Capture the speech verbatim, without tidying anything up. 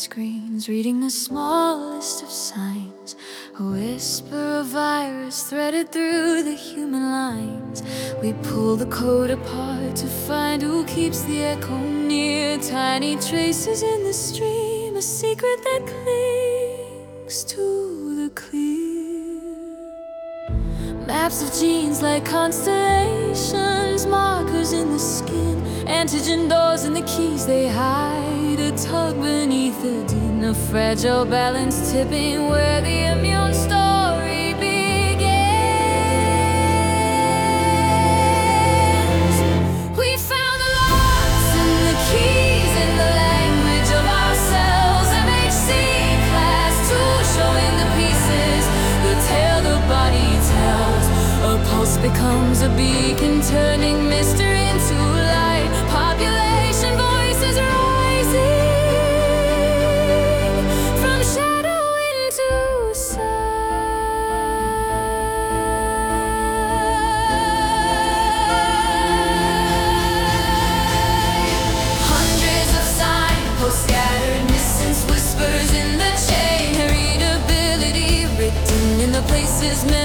screens, reading the smallest of signs. A whisper of virus threaded through the human lines. We pull the code apart to find who keeps the echo near. Tiny traces in the stream, a secret that clings to the clear. Maps of genes like constellations, markers in the skin, antigen doors and the keys they hide. A tug beneath the din, a fragile balance tipping where the immune story begins. We found the locks and the keys in the language of ourselves. M H C class two showing the pieces, the tale the body tells. A pulse becomes a beacon, turning mystery into light. Population voices rising from shadow into sight. Hundreds of signposts scattered, distance whispers in the chain. Readability written in the places meant